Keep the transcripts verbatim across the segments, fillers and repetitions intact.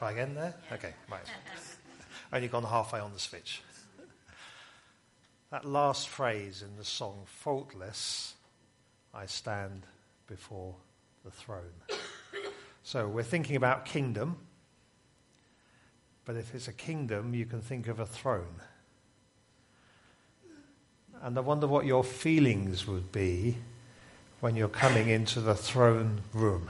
Try again there? Okay, right. Only gone halfway on the switch. That last phrase in the song, faultless, I stand before the throne. So we're thinking about kingdom, but if it's a kingdom, you can think of a throne. And I wonder what your feelings would be when you're coming into the throne room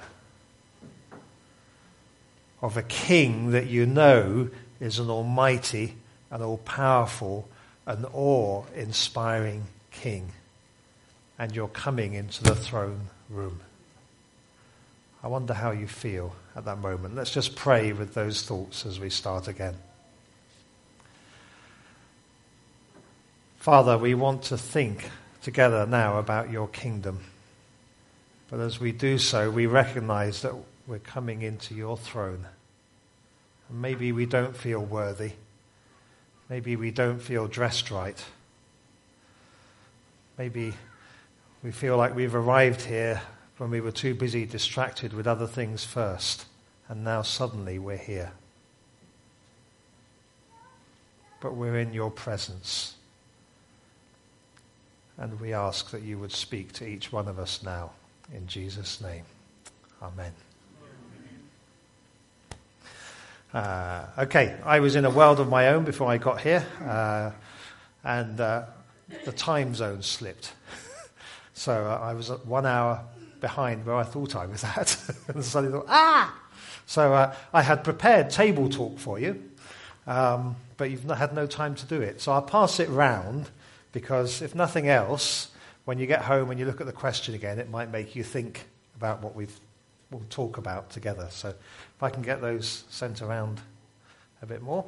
of a king that you know is an almighty, an all-powerful, an awe-inspiring king. And you're coming into the throne room. I wonder how you feel at that moment. Let's just pray with those thoughts as we start again. Father, we want to think together now about your kingdom. But as we do so, we recognize that we're coming into your throne. And maybe we don't feel worthy. Maybe we don't feel dressed right. Maybe we feel like we've arrived here when we were too busy distracted with other things first. And now suddenly we're here. But we're in your presence. And we ask that you would speak to each one of us now. In Jesus' name. Amen. Uh, okay, I was in a world of my own before I got here. Uh, and uh, the time zone slipped. So uh, I was at one hour behind where I thought I was at. And suddenly thought, ah! So uh, I had prepared table talk for you. Um, but you've not had no time to do it. So I'll pass it round. Because if nothing else, when you get home and you look at the question again, it might make you think about what we've, we'll talk about together. So if I can get those sent around a bit more.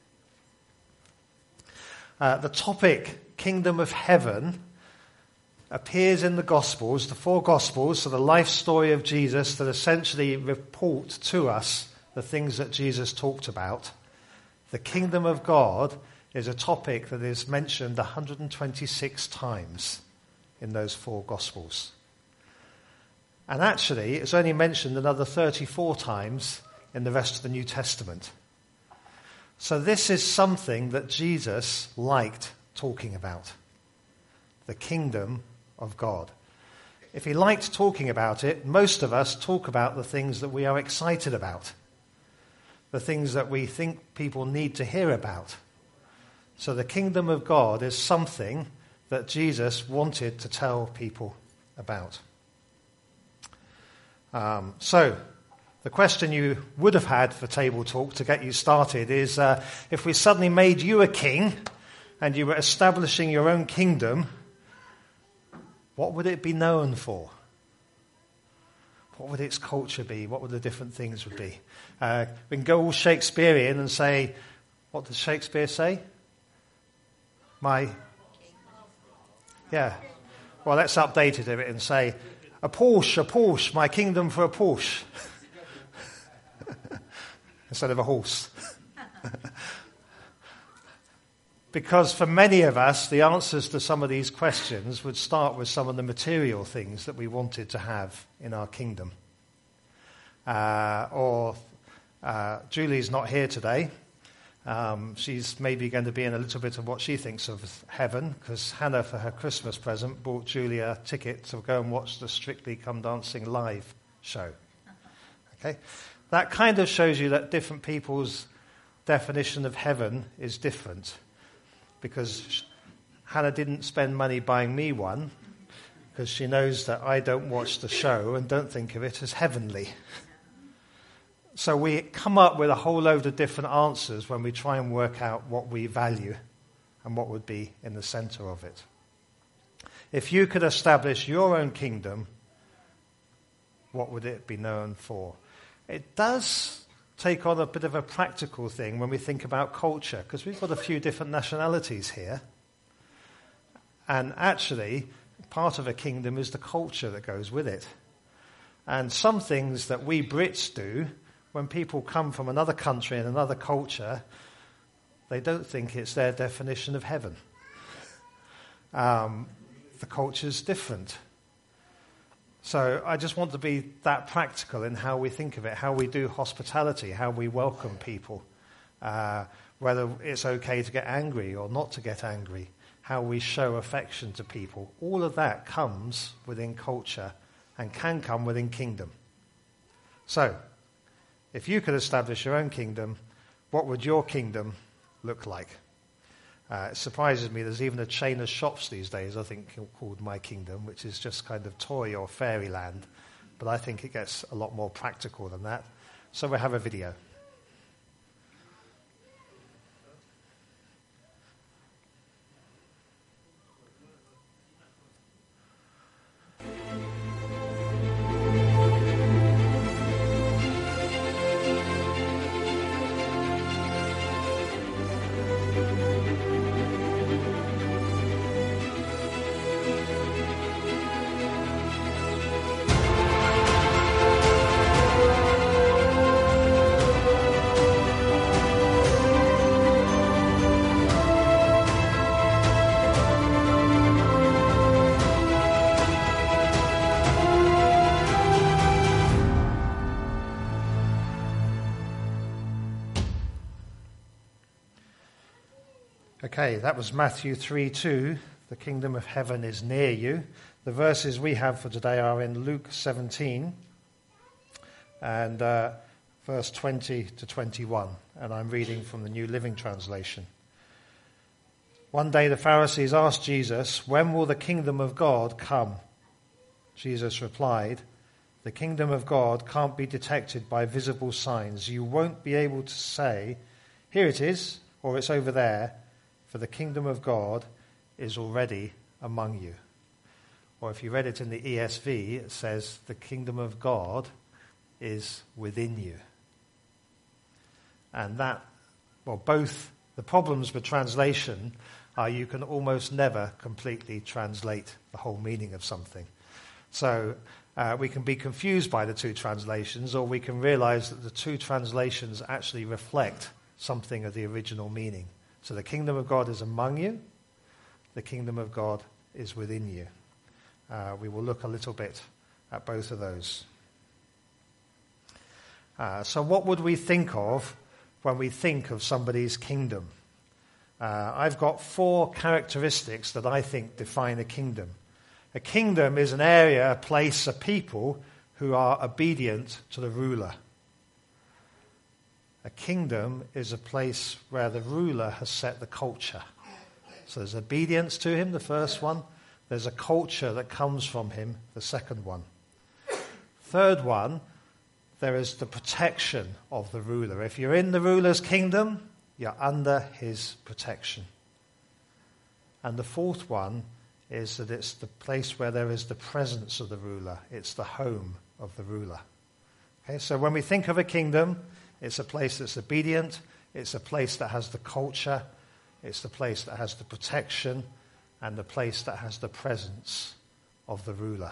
Uh, the topic, Kingdom of Heaven, appears in the Gospels, the four Gospels, so the life story of Jesus that essentially report to us the things that Jesus talked about. The Kingdom of God is a topic that is mentioned one hundred twenty-six times in those four Gospels. And actually, it's only mentioned another thirty-four times in the rest of the New Testament. So this is something that Jesus liked talking about. The kingdom of God. If he liked talking about it, most of us talk about the things that we are excited about. The things that we think people need to hear about. So the kingdom of God is something that Jesus wanted to tell people about. Um, so the question you would have had for table talk to get you started is, uh, if we suddenly made you a king and you were establishing your own kingdom, what would it be known for? What would its culture be? What would the different things would be? Uh, we can go all Shakespearean and say, what does Shakespeare say? My, yeah. Well, let's update it a bit and say, a Porsche, a Porsche, my kingdom for a Porsche. Instead of a horse. Because for many of us, the answers to some of these questions would start with some of the material things that we wanted to have in our kingdom. Uh, or uh, Julie's not here today. Um, she's maybe going to be in a little bit of what she thinks of heaven, because Hannah, for her Christmas present, bought Julie a ticket to go and watch the Strictly Come Dancing live show. Okay, that kind of shows you that different people's definition of heaven is different, because Hannah didn't spend money buying me one, because she knows that I don't watch the show and don't think of it as heavenly. So we come up with a whole load of different answers when we try and work out what we value and what would be in the center of it. If you could establish your own kingdom, what would it be known for? It does take on a bit of a practical thing when we think about culture, because we've got a few different nationalities here. And actually, part of a kingdom is the culture that goes with it. And some things that we Brits do, when people come from another country and another culture, they don't think it's their definition of heaven. Um, the culture's different. So I just want to be that practical in how we think of it, how we do hospitality, how we welcome people, uh, whether it's okay to get angry or not to get angry, how we show affection to people. All of that comes within culture and can come within kingdom. So, if you could establish your own kingdom, what would your kingdom look like? Uh, it surprises me there's even a chain of shops these days, I think, called My Kingdom, which is just kind of toy or fairyland. But I think it gets a lot more practical than that. So we'll have a video. Okay, that was Matthew three two. The kingdom of heaven is near you. The verses we have for today are in Luke seventeen and uh, verse twenty to twenty-one. And I'm reading from the New Living Translation. One day the Pharisees asked Jesus, "When will the kingdom of God come?" Jesus replied, "The kingdom of God can't be detected by visible signs. You won't be able to say, 'Here it is,' or 'It's over there,' for the kingdom of God is already among you." Or if you read it in the E S V, it says, "The kingdom of God is within you." And that, well, both the problems with translation are you can almost never completely translate the whole meaning of something. So uh, we can be confused by the two translations, or we can realize that the two translations actually reflect something of the original meaning. So the kingdom of God is among you. The kingdom of God is within you. Uh, we will look a little bit at both of those. Uh, so what would we think of when we think of somebody's kingdom? Uh, I've got four characteristics that I think define a kingdom. A kingdom is an area, a place, a people who are obedient to the ruler. A kingdom is a place where the ruler has set the culture. So there's obedience to him, the first one. There's a culture that comes from him, the second one. Third one, there is the protection of the ruler. If you're in the ruler's kingdom, you're under his protection. And the fourth one is that it's the place where there is the presence of the ruler. It's the home of the ruler. Okay, so when we think of a kingdom, it's a place that's obedient. It's a place that has the culture. It's the place that has the protection and the place that has the presence of the ruler.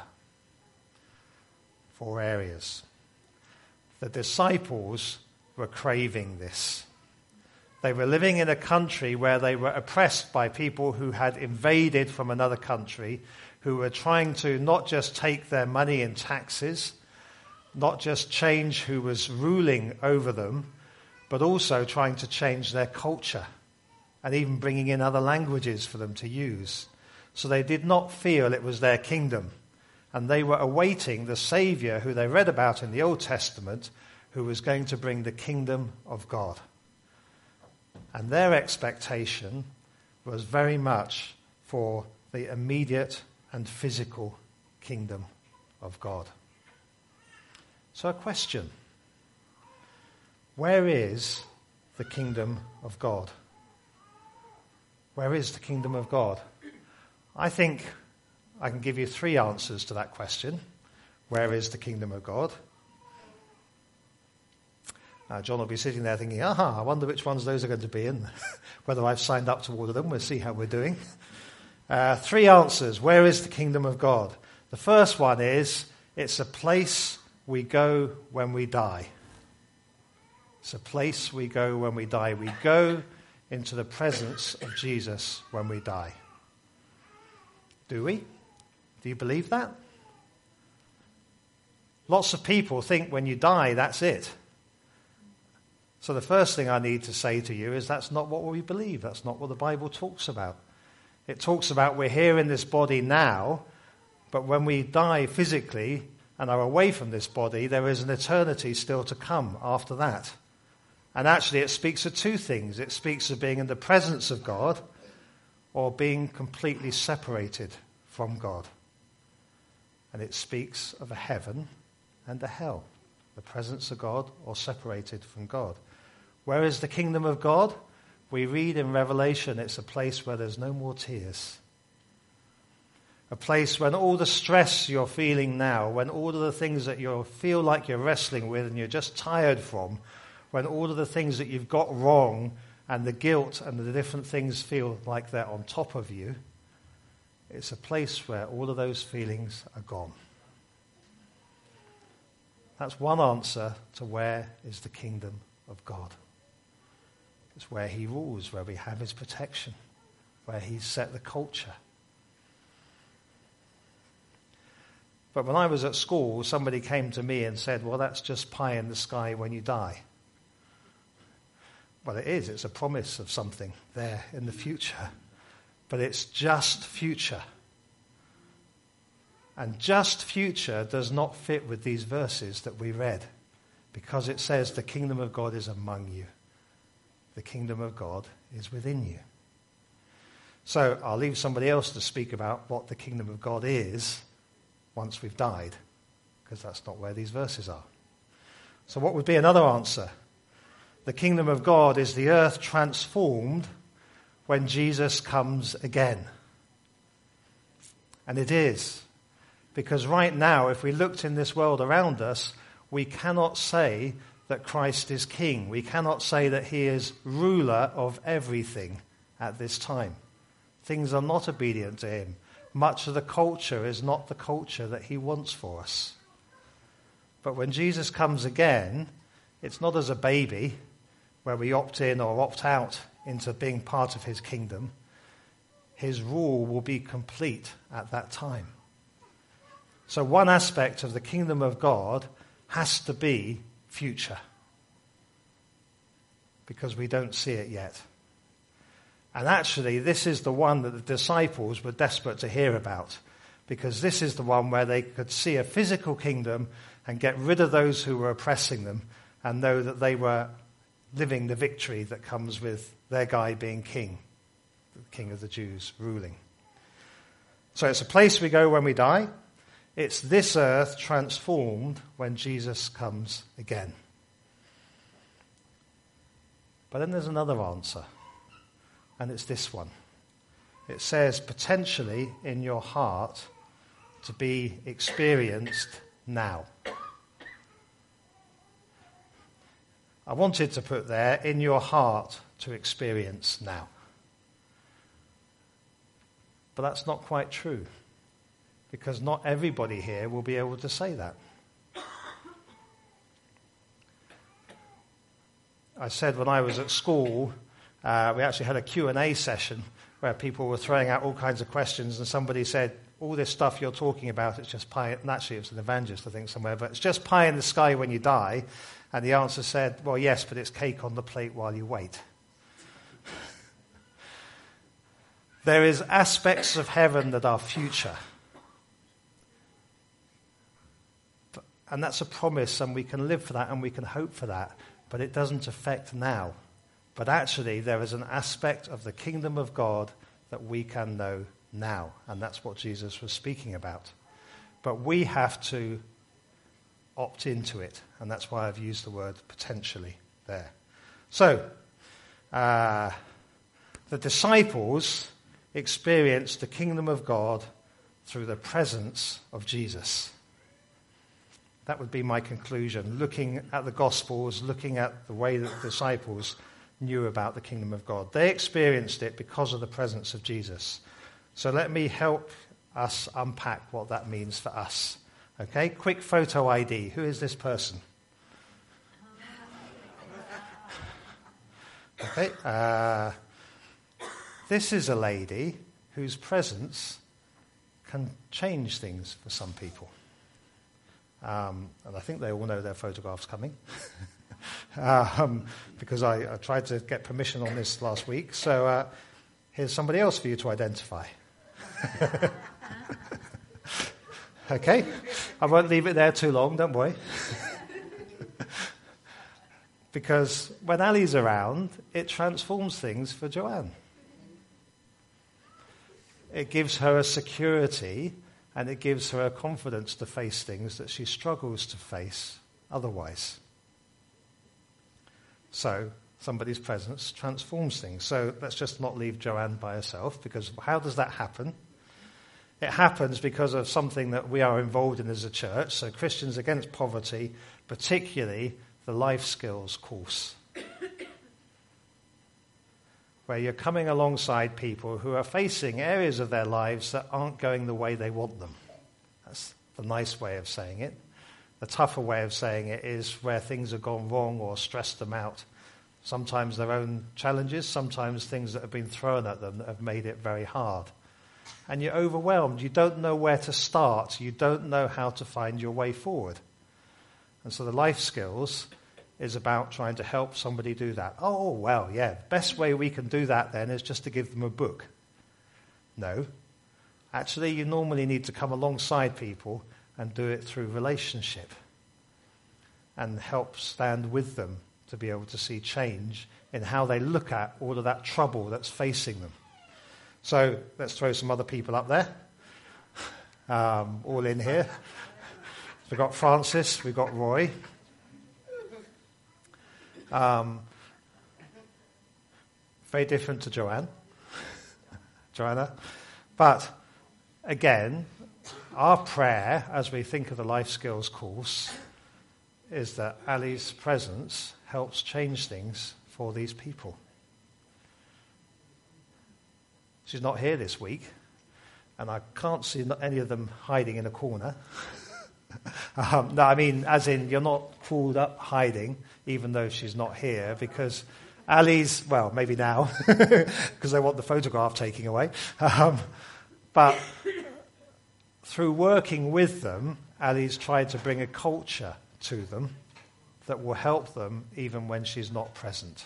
Four areas. The disciples were craving this. They were living in a country where they were oppressed by people who had invaded from another country, who were trying to not just take their money in taxes, not just change who was ruling over them, but also trying to change their culture and even bringing in other languages for them to use. So they did not feel it was their kingdom. And they were awaiting the Savior who they read about in the Old Testament, who was going to bring the kingdom of God. And their expectation was very much for the immediate and physical kingdom of God. So a question. Where is the kingdom of God? Where is the kingdom of God? I think I can give you three answers to that question. Where is the kingdom of God? Uh, John will be sitting there thinking, aha, I wonder which ones those are going to be and whether I've signed up to all of them. We'll see how we're doing. Uh, three answers. Where is the kingdom of God? The first one is, it's a place we go when we die. It's a place we go when we die. We go into the presence of Jesus when we die. Do we? Do you believe that? Lots of people think when you die, that's it. So the first thing I need to say to you is that's not what we believe. That's not what the Bible talks about. It talks about we're here in this body now, but when we die physically and are away from this body, there is an eternity still to come after that. And actually it speaks of two things. It speaks of being in the presence of God or being completely separated from God. And it speaks of a heaven and a hell, the presence of God or separated from God. Where is the kingdom of God? We read in Revelation it's a place where there's no more tears. A place when all the stress you're feeling now, when all of the things that you feel like you're wrestling with and you're just tired from, when all of the things that you've got wrong and the guilt and the different things feel like they're on top of you, it's a place where all of those feelings are gone. That's one answer to where is the kingdom of God. It's where he rules, where we have his protection, where he's set the culture. But when I was at school, somebody came to me and said, well, that's just pie in the sky when you die. Well, it is. It's a promise of something there in the future. But it's just future. And just future does not fit with these verses that we read, because it says the kingdom of God is among you. The kingdom of God is within you. So I'll leave somebody else to speak about what the kingdom of God is once we've died, because that's not where these verses are. So what would be another answer? The kingdom of God is the earth transformed when Jesus comes again. And it is. Because right now, if we looked in this world around us, we cannot say that Christ is king. We cannot say that he is ruler of everything at this time. Things are not obedient to him. Much of the culture is not the culture that he wants for us. But when Jesus comes again, it's not as a baby where we opt in or opt out into being part of his kingdom. His rule will be complete at that time. So one aspect of the kingdom of God has to be future, because we don't see it yet. And actually, this is the one that the disciples were desperate to hear about, because this is the one where they could see a physical kingdom and get rid of those who were oppressing them and know that they were living the victory that comes with their guy being king, the king of the Jews ruling. So it's a place we go when we die. It's this earth transformed when Jesus comes again. But then there's another answer. And it's this one. It says potentially in your heart to be experienced now. I wanted to put there, in your heart to experience now. But that's not quite true, because not everybody here will be able to say that. I said when I was at school, Uh, we actually had a Q and A session where people were throwing out all kinds of questions, and somebody said, all this stuff you're talking about, it's just pie. And actually, it was an evangelist, I think, somewhere, but it's just pie in the sky when you die. And the answer said, well, yes, but it's cake on the plate while you wait. There is aspects of heaven that are future. And that's a promise, and we can live for that, and we can hope for that, but it doesn't affect now. But actually, there is an aspect of the kingdom of God that we can know now. And that's what Jesus was speaking about. But we have to opt into it. And that's why I've used the word potentially there. So, uh, the disciples experienced the kingdom of God through the presence of Jesus. That would be my conclusion. Looking at the Gospels, looking at the way that the disciples knew about the kingdom of God. They experienced it because of the presence of Jesus. So let me help us unpack what that means for us. Okay, quick photo I D. Who is this person? Okay, uh, this is a lady whose presence can change things for some people. Um, and I think they all know their photograph's coming. um, because I, I tried to get permission on this last week. So uh, here's somebody else for you to identify. Okay? I won't leave it there too long, don't worry. Because when Ali's around, it transforms things for Joanne. It gives her a security and it gives her a confidence to face things that she struggles to face otherwise. So somebody's presence transforms things. So let's just not leave Joanne by herself, because how does that happen? It happens because of something that we are involved in as a church. So Christians Against Poverty, particularly the life skills course, where you're coming alongside people who are facing areas of their lives that aren't going the way they want them. That's the nice way of saying it. The tougher way of saying it is where things have gone wrong or stressed them out. Sometimes their own challenges, sometimes things that have been thrown at them that have made it very hard. And you're overwhelmed. You don't know where to start. You don't know how to find your way forward. And so the life skills is about trying to help somebody do that. Oh, well, yeah, the best way we can do that then is just to give them a book. No. Actually, you normally need to come alongside people and do it through relationship and help stand with them to be able to see change in how they look at all of that trouble that's facing them. So let's throw some other people up there, um, all in here. We've got Francis, we've got Roy. Um, very different to Joanne, Joanna. But again, our prayer as we think of the Life Skills course is that Ali's presence helps change things for these people. She's not here this week, and I can't see any of them hiding in a corner. um, no, I mean, as in, you're not called up hiding, even though she's not here, because Ali's, well, maybe now, because they want the photograph taking away. Um, but through working with them, Ali's tried to bring a culture to them that will help them even when she's not present.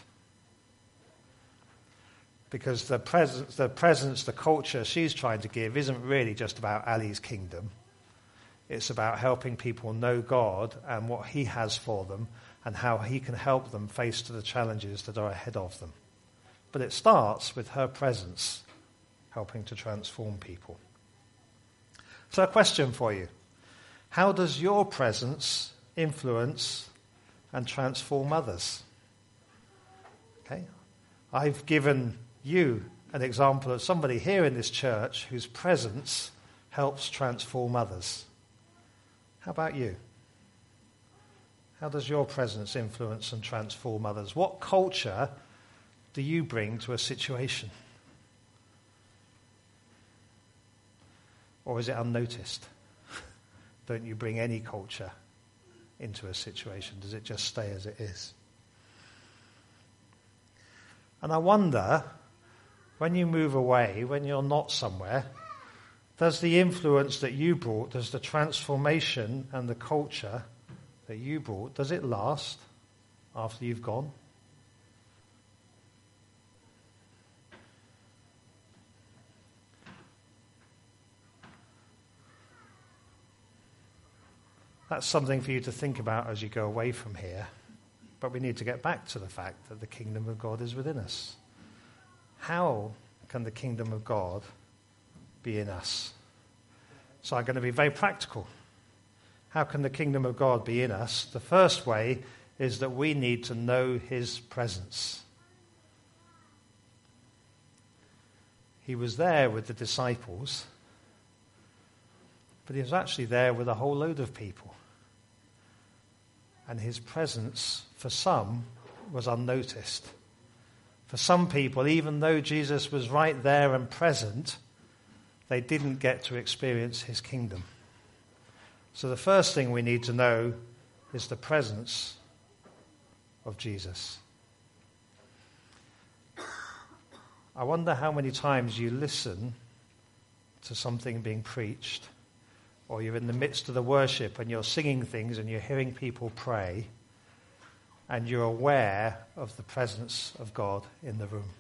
Because the presence, the presence, the culture she's trying to give isn't really just about Ali's kingdom. It's about helping people know God and what he has for them and how he can help them face to the challenges that are ahead of them. But it starts with her presence helping to transform people. So a question for you. How does your presence influence and transform others? Okay, I've given you an example of somebody here in this church whose presence helps transform others. How about you? How does your presence influence and transform others? What culture do you bring to a situation? Or is it unnoticed? Don't you bring any culture into a situation? Does it just stay as it is? And I wonder, when you move away, when you're not somewhere, does the influence that you brought, does the transformation and the culture that you brought, does it last after you've gone? That's something for you to think about as you go away from here. But we need to get back to the fact that the kingdom of God is within us. How can the kingdom of God be in us? So I'm going to be very practical. How can the kingdom of God be in us? The first way is that we need to know his presence. He was there with the disciples, but he was actually there with a whole load of people. And his presence, for some, was unnoticed. For some people, even though Jesus was right there and present, they didn't get to experience his kingdom. So the first thing we need to know is the presence of Jesus. I wonder how many times you listen to something being preached or you're in the midst of the worship and you're singing things and you're hearing people pray, and you're aware of the presence of God in the room.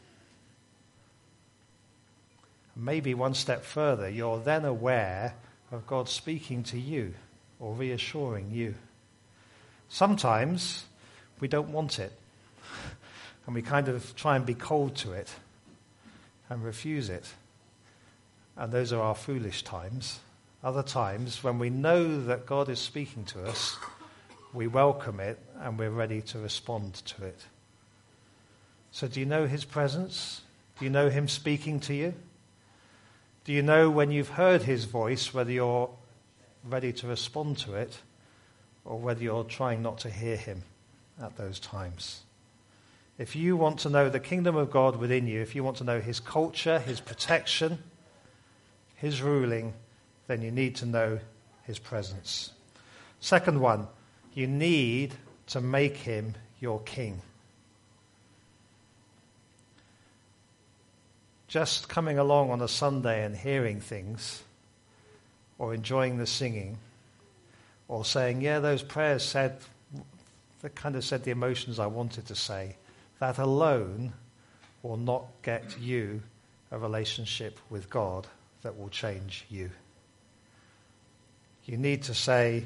Maybe one step further, you're then aware of God speaking to you or reassuring you. Sometimes we don't want it, and we kind of try and be cold to it and refuse it. And those are our foolish times. Other times, when we know that God is speaking to us, we welcome it and we're ready to respond to it. So do you know his presence? Do you know him speaking to you? Do you know when you've heard his voice whether you're ready to respond to it or whether you're trying not to hear him at those times? If you want to know the kingdom of God within you, if you want to know his culture, his protection, his ruling, then you need to know his presence. Second one, you need to make him your king. Just coming along on a Sunday and hearing things, or enjoying the singing, or saying, yeah, those prayers said, that kind of said the emotions I wanted to say, that alone will not get you a relationship with God that will change you. You need to say,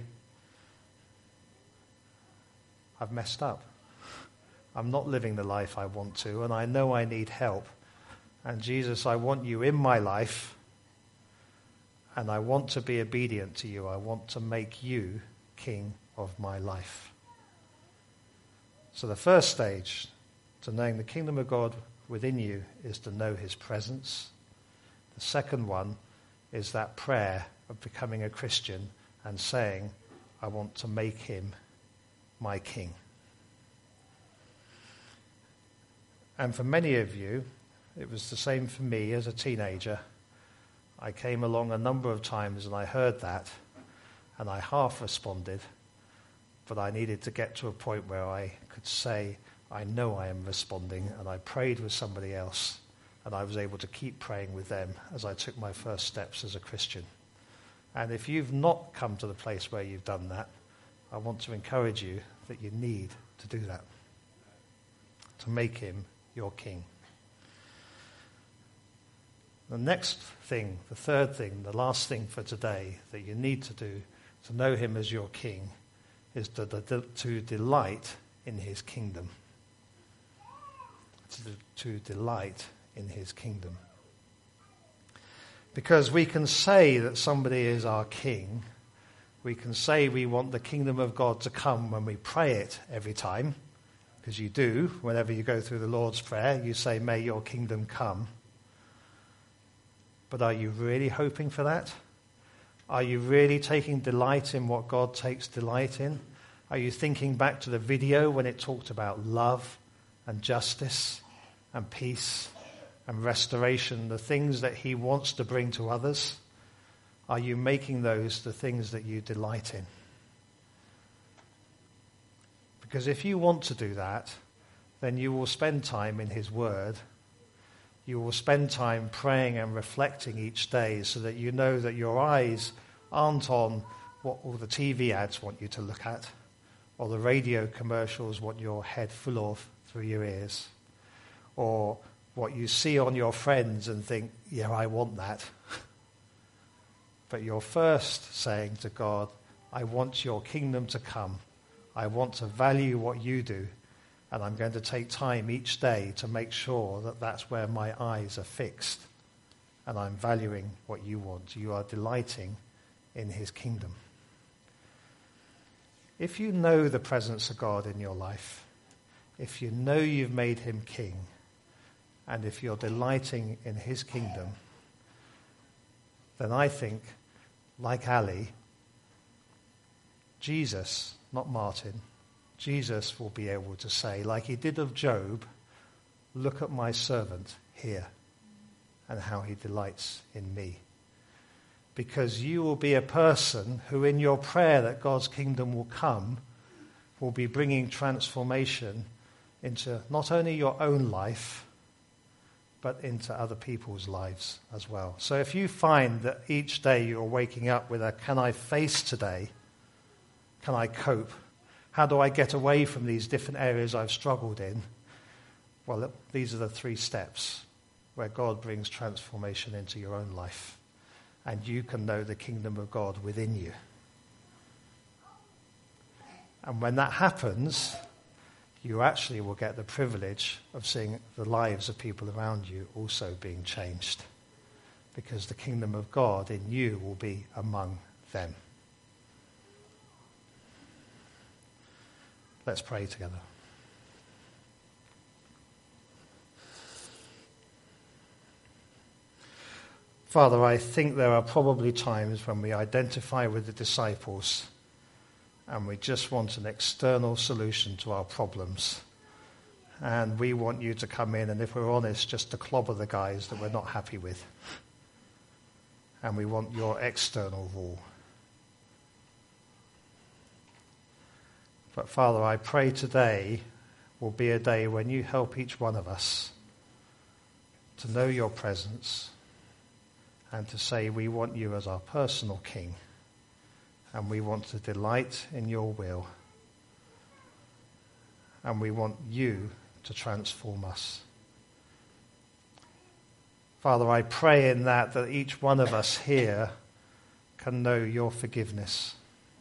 I've messed up. I'm not living the life I want to, and I know I need help. And Jesus, I want you in my life, and I want to be obedient to you. I want to make you king of my life. So the first stage to knowing the kingdom of God within you is to know his presence. The second one is that prayer of becoming a Christian and saying, I want to make him my king. And for many of you, it was the same for me as a teenager. I came along a number of times and I heard that, and I half responded, but I needed to get to a point where I could say, I know I am responding, and I prayed with somebody else, and I was able to keep praying with them as I took my first steps as a Christian. And if you've not come to the place where you've done that, I want to encourage you that you need to do that, to make him your king. The next thing, the third thing, the last thing for today that you need to do to know him as your king is to, to, to delight in his kingdom. To, to delight in his kingdom. Because we can say that somebody is our king. We can say we want the kingdom of God to come when we pray it every time. Because you do. Whenever you go through the Lord's Prayer, you say, may your kingdom come. But are you really hoping for that? Are you really taking delight in what God takes delight in? Are you thinking back to the video when it talked about love and justice and peace and restoration, the things that he wants to bring to others? Are you making those the things that you delight in? Because if you want to do that, then you will spend time in his word. You will spend time praying and reflecting each day so that you know that your eyes aren't on what all the T V ads want you to look at, or the radio commercials want your head full of through your ears, or what you see on your friends and think, yeah, I want that. But you're first saying to God, I want your kingdom to come. I want to value what you do. And I'm going to take time each day to make sure that that's where my eyes are fixed. And I'm valuing what you want. You are delighting in his kingdom. If you know the presence of God in your life, if you know you've made him king, and if you're delighting in his kingdom, then I think, like Ali, Jesus, not Martin, Jesus will be able to say, like he did of Job, look at my servant here and how he delights in me. Because you will be a person who in your prayer that God's kingdom will come, will be bringing transformation into not only your own life, but into other people's lives as well. So if you find that each day you're waking up with a, can I face today? Can I cope? How do I get away from these different areas I've struggled in? Well, these are the three steps where God brings transformation into your own life. And you can know the kingdom of God within you. And when that happens, you actually will get the privilege of seeing the lives of people around you also being changed. Because the kingdom of God in you will be among them. Let's pray together. Father, I think there are probably times when we identify with the disciples and we just want an external solution to our problems. And we want you to come in and, if we're honest, just to clobber the guys that we're not happy with. And we want your external rule. But Father, I pray today will be a day when you help each one of us to know your presence and to say we want you as our personal King and we want to delight in your will and we want you to transform us. Father, I pray in that that each one of us here can know your forgiveness.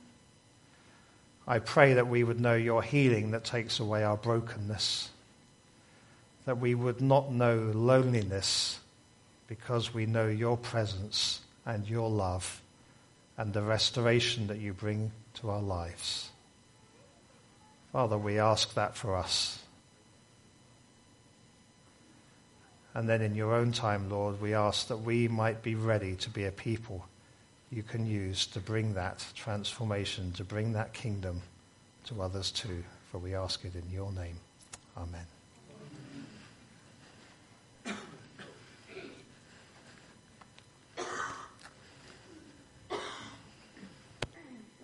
I pray that we would know your healing that takes away our brokenness, that we would not know loneliness because we know your presence and your love and the restoration that you bring to our lives. Father, we ask that for us. And then in your own time, Lord, we ask that we might be ready to be a people you can use to bring that transformation, to bring that kingdom to others too. For we ask it in your name. Amen.